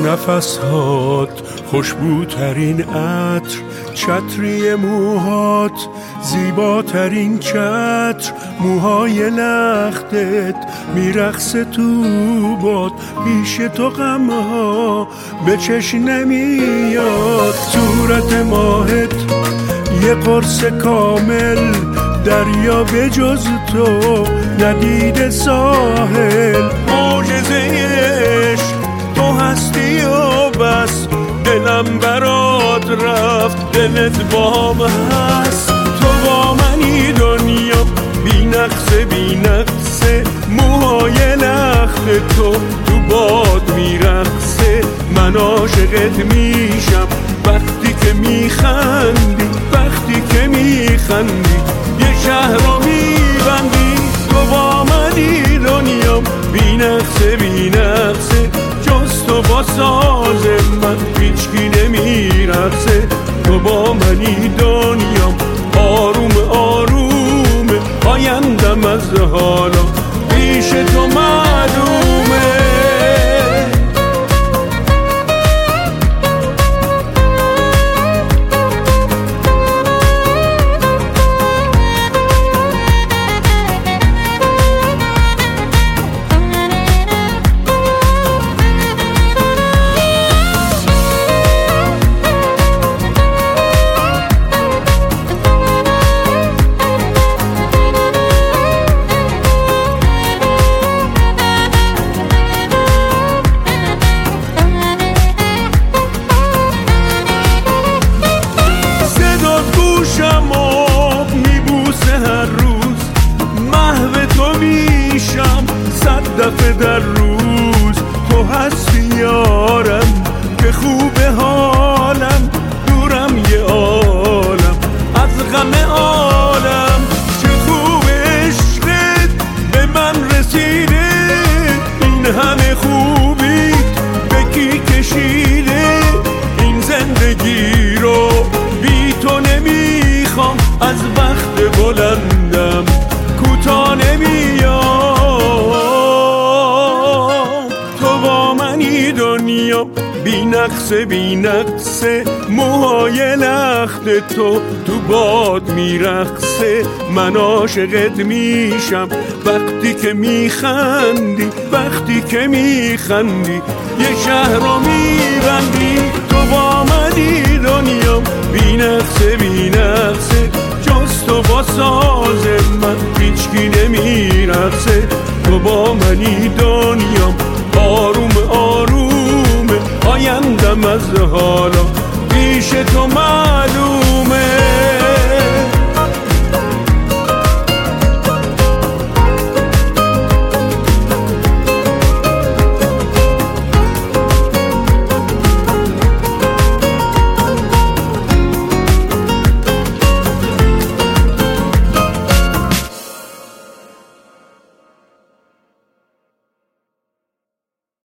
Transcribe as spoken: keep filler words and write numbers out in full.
نفسهات خوشبوترین عطر، چتری موهات زیباترین چتر، موهای لختت میرقصه تو باد، پیش تو غمها به چشم نمیاد. صورت ماهت یه قرص کامل، دریا به جز تو ندیده ساحل. معجزه عشق تو هستی و بس، دلم برات رفت دلت بام هست. تو با منی دنیا بی نقصه بی نقصه، موهای لخت تو تو باد میرقصه. من عاشقت میشم وقتی که میخندی، وقتی که میخندی یه شهر رو میبندی. تو با منی دنیا بی نقصه بی نقصه، جز تو با ساز من هیچکی نمیرقصه. تو با منی دنیا آروم آروم، آیندم از حالا پیش تو معلومه. دفعه در روز تو هستی یارم، که خوبه حالم دورم یه عالم از غم عالم. چه خوب عشقت به من رسیده، این همه خوبی به کی کشیده. این زندگی رو بی تو نمیخوام، از وقت بلندم کوتاه نمیام. دنیا بی نقصه بی نقصه، موهای لخت تو تو باد میرقصه. من عاشقت میشم وقتی که میخندی، وقتی که میخندی یه شهر رو میبندی. تو با منی دنیا بی نقصه بی نقصه، جز تو با ساز من هیچکی نمیرقصه. تو با منی دنیا آروم آروم، آیندم از حالا پیش تو معلومه.